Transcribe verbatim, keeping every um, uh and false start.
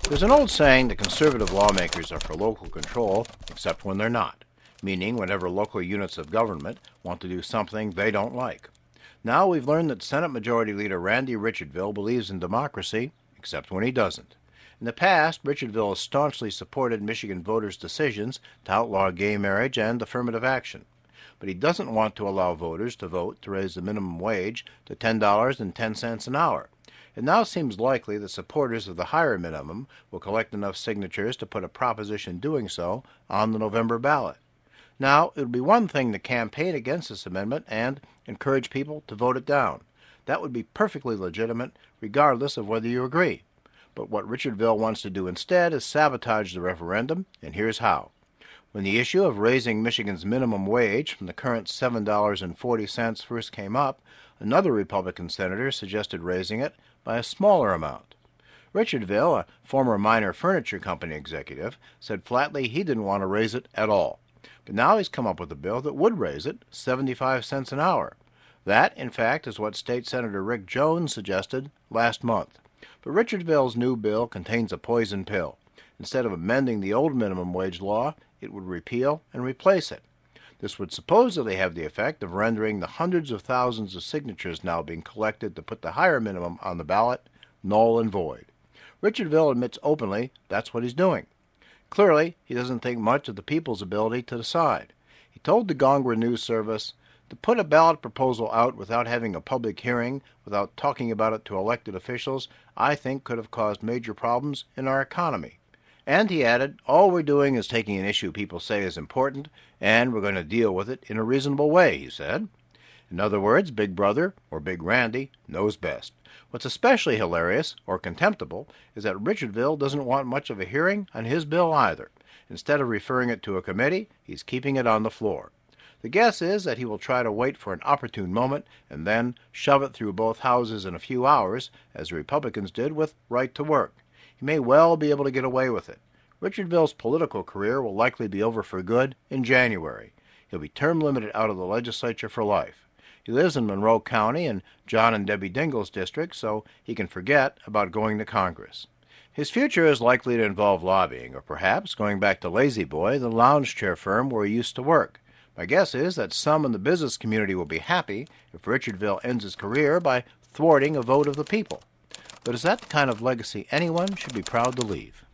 There's an old saying that conservative lawmakers are for local control, except when they're not, meaning whenever local units of government want to do something they don't like. Now we've learned that Senate Majority Leader Randy Richardville believes in democracy, except when he doesn't. In the past, Richardville has staunchly supported Michigan voters' decisions to outlaw gay marriage and affirmative action. But he doesn't want to allow voters to vote to raise the minimum wage to ten dollars and ten cents an hour. It now seems likely that supporters of the higher minimum will collect enough signatures to put a proposition doing so on the November ballot. Now, it would be one thing to campaign against this amendment and encourage people to vote it down. That would be perfectly legitimate, regardless of whether you agree. But what Richardville wants to do instead is sabotage the referendum, and here's how. When the issue of raising Michigan's minimum wage from the current seven dollars and forty cents first came up, another Republican senator suggested raising it by a smaller amount. Richardville, a former Minor Furniture Company executive, said flatly he didn't want to raise it at all. But now he's come up with a bill that would raise it seventy-five cents an hour. That, in fact, is what State Senator Rick Jones suggested last month. But Richardville's new bill contains a poison pill. Instead of amending the old minimum wage law, it would repeal and replace it. This would supposedly have the effect of rendering the hundreds of thousands of signatures now being collected to put the higher minimum on the ballot null and void. Richardville admits openly that's what he's doing. Clearly, he doesn't think much of the people's ability to decide. He told the Gongwa News Service, to put a ballot proposal out without having a public hearing, without talking about it to elected officials, I think could have caused major problems in our economy. And he added, all we're doing is taking an issue people say is important, and we're going to deal with it in a reasonable way, he said. In other words, Big Brother, or Big Randy, knows best. What's especially hilarious, or contemptible, is that Richardville doesn't want much of a hearing on his bill either. Instead of referring it to a committee, he's keeping it on the floor. The guess is that he will try to wait for an opportune moment and then shove it through both houses in a few hours, as the Republicans did with Right to Work. He may well be able to get away with it. Richardville's political career will likely be over for good in January. He'll be term limited out of the legislature for life. He lives in Monroe County in John and Debbie Dingell's district, so he can forget about going to Congress. His future is likely to involve lobbying, or perhaps going back to Lazy Boy, the lounge chair firm where he used to work. My guess is that some in the business community will be happy if Richardville ends his career by thwarting a vote of the people. But is that the kind of legacy anyone should be proud to leave?